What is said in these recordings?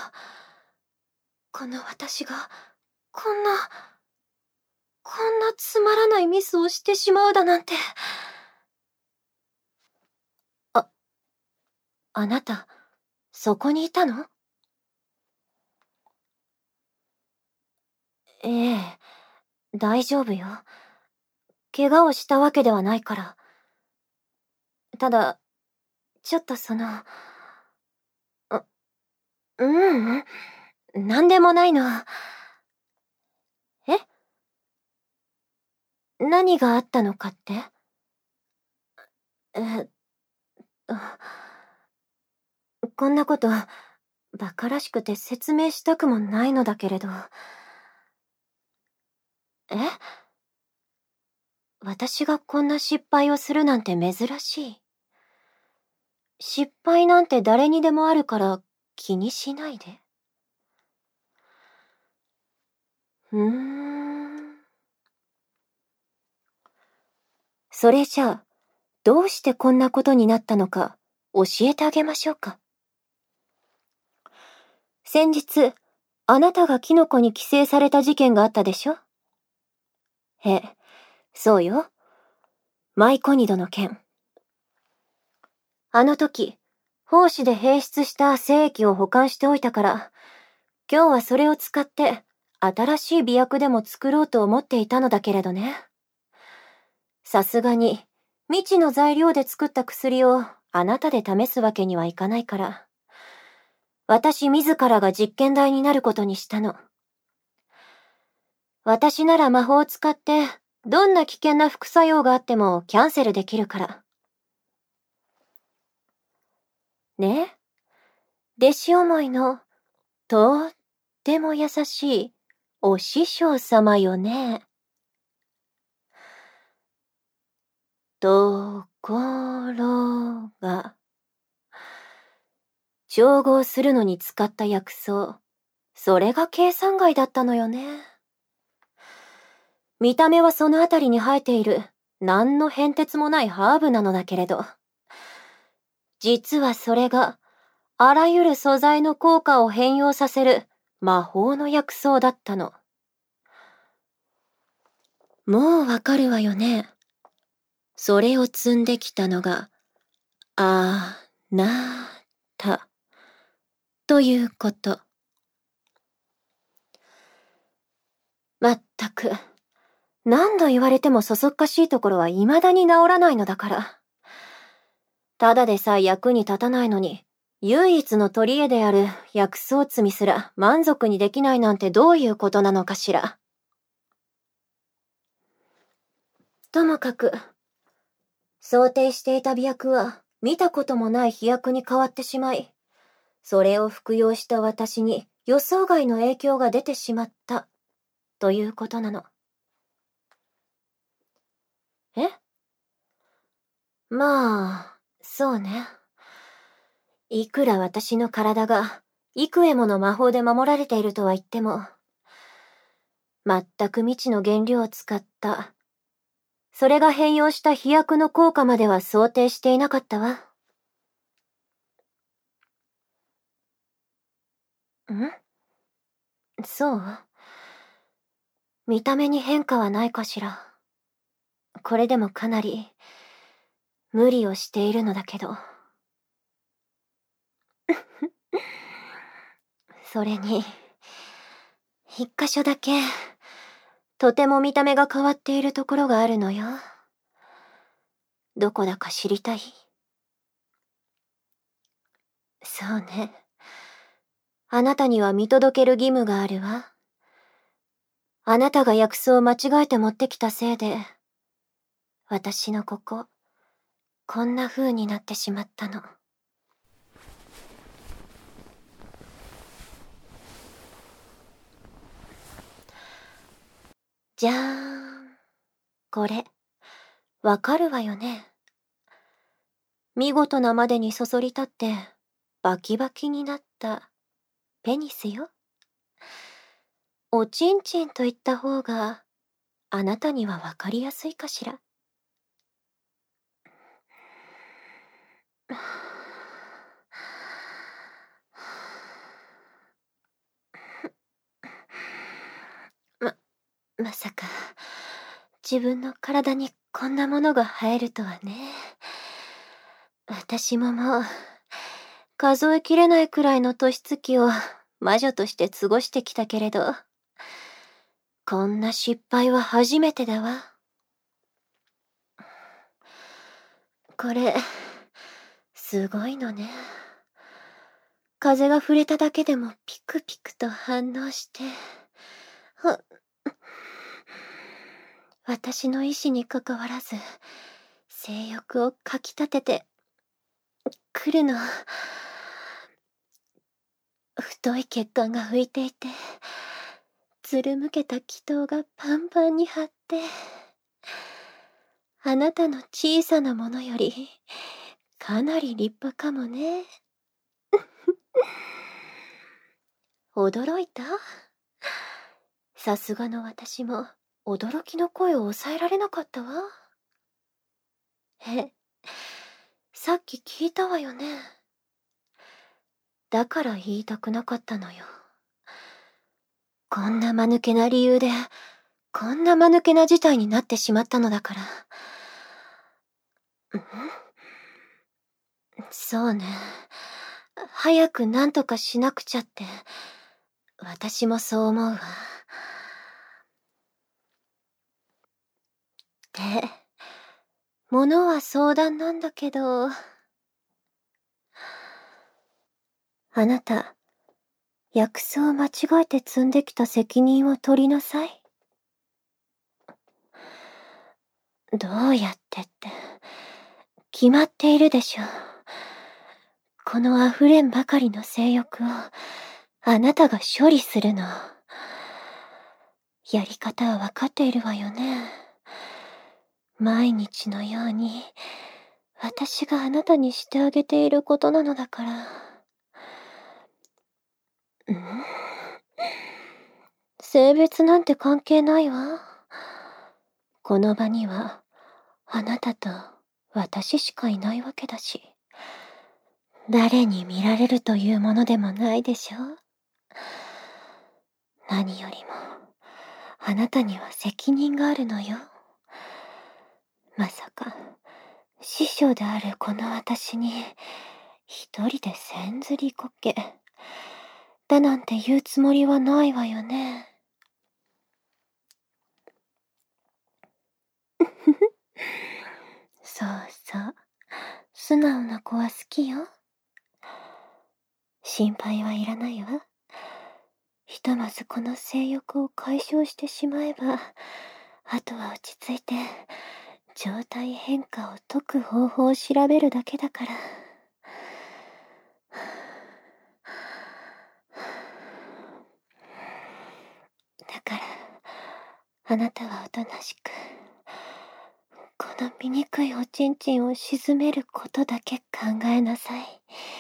この私が、こんなつまらないミスをしてしまうだなんて。あなた、そこにいたの？ええ、大丈夫よ。怪我をしたわけではないから。ただ、ちょっとううん、なんでもないの。え？何があったのかって？えっと、こんなこと、馬鹿らしくて説明したくもないのだけれど。え？私がこんな失敗をするなんて珍しい。失敗なんて誰にでもあるから気にしないで。それじゃあ、どうしてこんなことになったのか教えてあげましょうか。先日、あなたがキノコに寄生された事件があったでしょ？そうよ。マイコニドの件。あの時、胞子で閉出した精液を保管しておいたから、今日はそれを使って新しい媚薬でも作ろうと思っていたのだけれどね。さすがに、未知の材料で作った薬をあなたで試すわけにはいかないから。私自らが実験台になることにしたの。私なら魔法を使って、どんな危険な副作用があってもキャンセルできるから。ね？弟子思いの、とっても優しいお師匠様よね。ところが、調合するのに使った薬草、それが計算外だったのよね。見た目はそのあたりに生えている、何の変哲もないハーブなのだけれど、実はそれが、あらゆる素材の効果を変容させる魔法の薬草だったの。もうわかるわよね。それを積んできたのが、あなた、ということ。まったく、何度言われてもそそっかしいところは未だに治らないのだから。ただでさえ役に立たないのに、唯一の取り柄である薬草摘みすら満足にできないなんてどういうことなのかしら。ともかく、想定していた媚薬は見たこともない飛薬に変わってしまい、それを服用した私に予想外の影響が出てしまった、ということなの。え？まあ、そうね。いくら私の体が幾重もの魔法で守られているとは言っても、全く未知の原料を使った、それが変容した飛薬の効果までは想定していなかったわ。そう？見た目に変化はないかしら。これでもかなり、無理をしているのだけど。それに、一箇所だけ、とても見た目が変わっているところがあるのよ。どこだか知りたい？そうね。あなたには見届ける義務があるわ。あなたが薬草を間違えて持ってきたせいで、私のこんな風になってしまったの。じゃーん。これ、わかるわよね。見事なまでにそそり立って、バキバキになったペニスよ。おちんちんと言った方が、あなたにはわかりやすいかしら。 まさか、自分の体にこんなものが生えるとはね。私ももう、数えきれないくらいの年月を魔女として過ごしてきたけれど、こんな失敗は初めてだわ。これ、すごいのね。風が触れただけでもピクピクと反応して、は私の意志にかかわらず、性欲をかきたてて、くるの。太い血管が浮いていて、ずるむけた気筒がパンパンに張って、あなたの小さなものより、かなり立派かもね。驚いた？さすがの私も、驚きの声を抑えられなかったわ。さっき聞いたわよね。だから言いたくなかったのよ。こんな間抜けな理由で、こんな間抜けな事態になってしまったのだから。そうね。早く何とかしなくちゃって、私もそう思うわ。で、物は相談なんだけど、あなた、薬草を間違えて積んできた責任を取りなさい。どうやってって、決まっているでしょう。この溢れんばかりの性欲を、あなたが処理するの。やり方はわかっているわよね。毎日のように、私があなたにしてあげていることなのだから。性別なんて関係ないわ。この場には、あなたと私しかいないわけだし、誰に見られるというものでもないでしょ。何よりも、あなたには責任があるのよ。まさか、師匠であるこの私に、一人で千釣りこけ、だなんて言うつもりはないわよね。そうそう。素直な子は好きよ。心配はいらないわ。ひとまずこの性欲を解消してしまえば、あとは落ち着いて、状態変化を解く方法を調べるだけだから。だから、あなたはおとなしく、この醜いおちんちんを沈めることだけ考えなさい。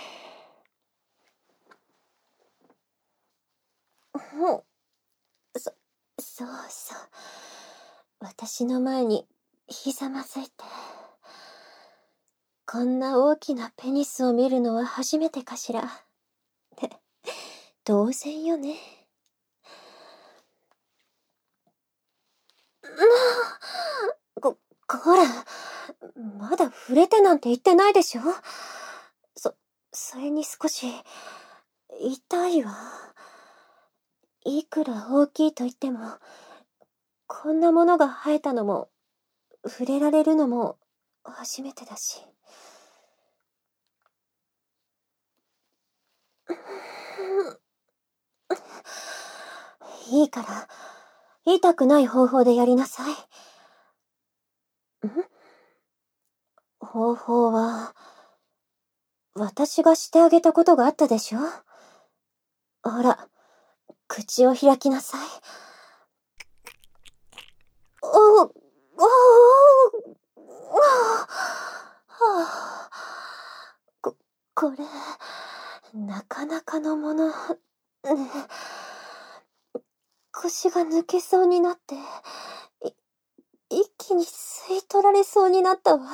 そうそう。私の前にひざまずいて。こんな大きなペニスを見るのは初めてかしら。当然よね。こら、まだ触れてなんて言ってないでしょ。それに少し、痛いわ。いくら大きいと言っても、こんなものが生えたのも、触れられるのも、初めてだし。いいから、痛くない方法でやりなさい。方法は、私がしてあげたことがあったでしょ。ほら、口を開きなさい。おおこれ、なかなかのもの、ね。腰が抜けそうになって、一気に吸い取られそうになったわ。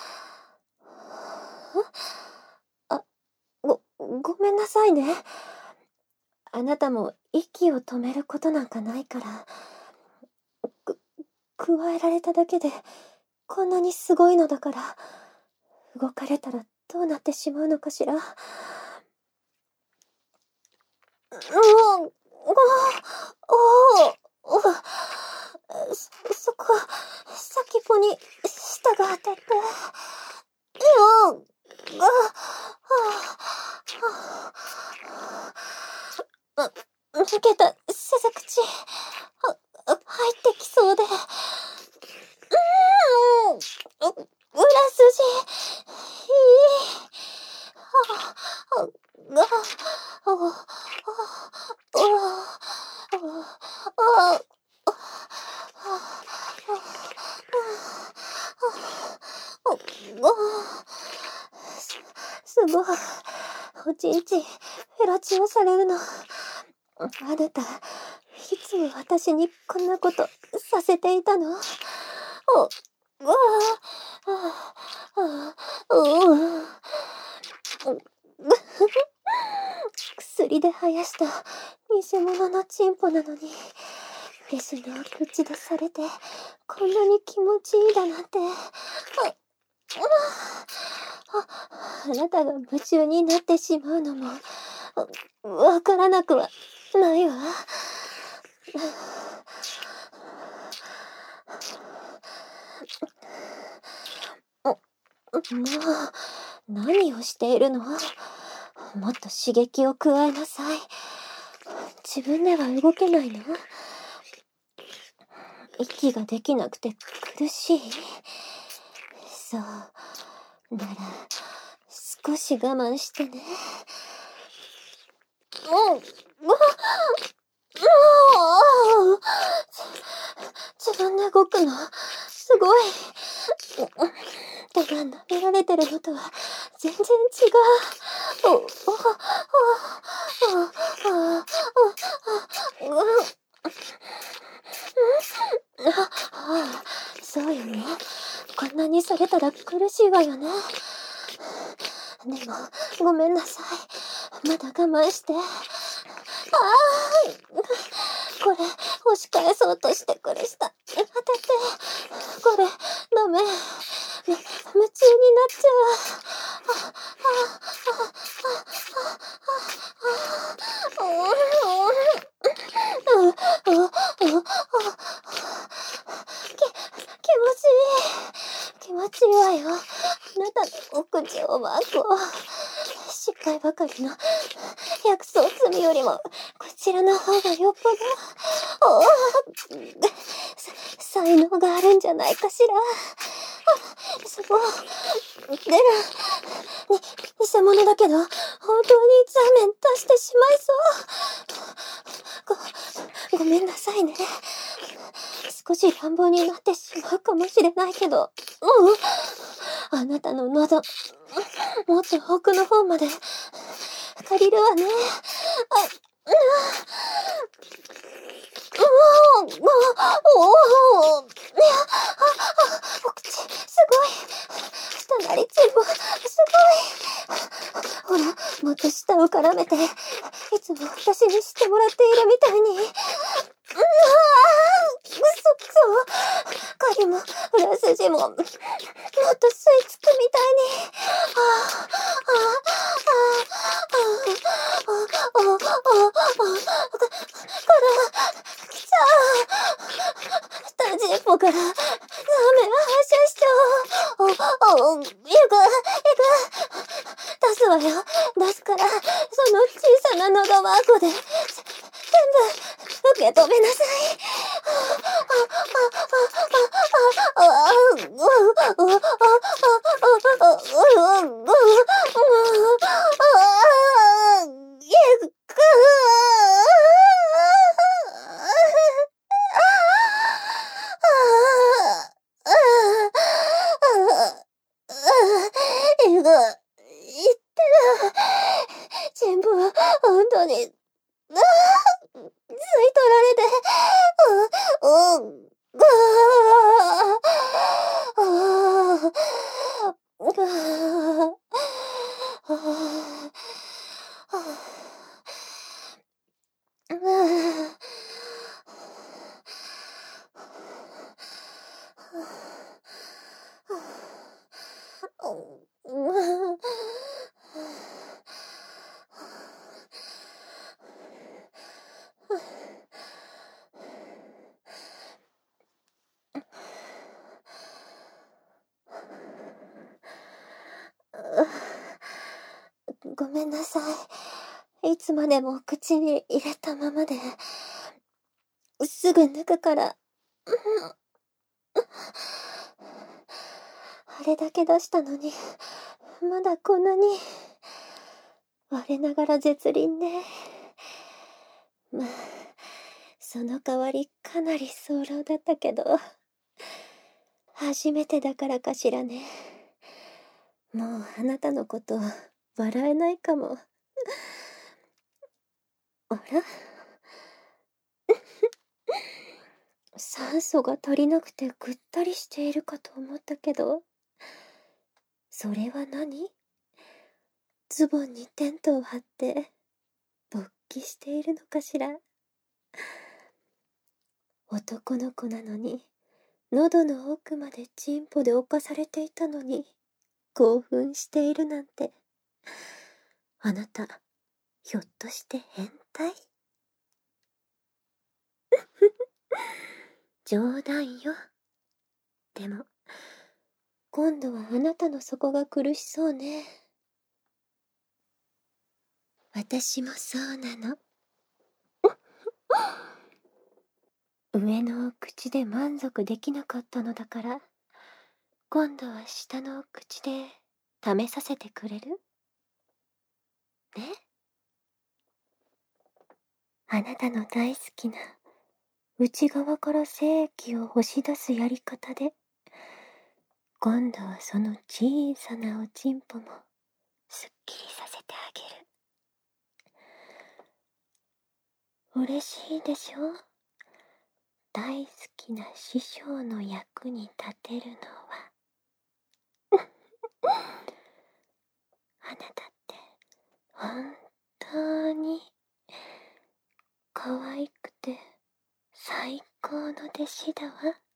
ごめんなさいね。あなたも息を止めることなんかないから、 加えられただけでこんなにすごいのだから、動かれたらどうなってしまうのかしら。そこ、先っぽに舌が当たって、抜けた背口、入ってきそうで、裏筋、すごい。おちんちん、フェラチオされるの。あなた、いつも私にこんなことさせていたの？薬で生やした偽物のチンポなのに、レスの口出されて、こんなに気持ちいいだなんて。あなたが夢中になってしまうのも、わからなくはないわ。もう、何をしているの？もっと刺激を加えなさい。自分では動けないの？息ができなくて苦しい？そう。なら、少し我慢してね。自分で動くの、すごい。だが、舐められてるのとは全然違う。そうよね。こんなにされたら苦しいわよね。でも、ごめんなさい。まだ我慢して。これ、押し返そうとしてくるした。当てて。これ、ダメ。夢中になっちゃう。気持ちいいわよ。あなたのお口をマークを。失敗ばかりの薬草摘みよりも、こちらの方がよっぽど、才能があるんじゃないかしら。そう。でる。偽物だけど、本当に残念出してしまいそう。ごめんなさいね。少し乱暴になってしまうかもしれないけど、あなたの喉、もっと奥の方まで借りるわね。お口、すごい。下なりチンポ、すごい。ほら、もっと舌を絡めて、いつも私にしてもらっているみたいに。影も裏筋も、もっと吸い付くみたいに。下ジッポからラーメン発射しちゃう。出すわよ。出すから、その小さな喉ワーコで、全部、受け止めなさい。言ってる。全部、本当に、吸い取られて、 めんなさい。いつまでも口に入れたままで、すぐ抜くから。あれだけ出したのに、まだこんなに。我ながら絶倫ね。まあ、その代わりかなり早漏だったけど、初めてだからかしらね。もうあなたのこと笑えないかも。あら酸素が足りなくてぐったりしているかと思ったけど、それは何？ズボンにテントを張って勃起しているのかしら。男の子なのに、喉の奥までチンポで侵されていたのに、興奮しているなんて。あなた、ひょっとして変態？冗談よ。でも、今度はあなたの底が苦しそうね。私もそうなの。上のお口で満足できなかったのだから、今度は下のお口で試させてくれる？ね？あなたの大好きな内側から精液を押し出すやり方で、今度はその小さなおちんぽもすっきりさせてあげる。嬉しいでしょ？大好きな師匠の役に立てるのは。あなたって本当に可愛くて最高の弟子だわ。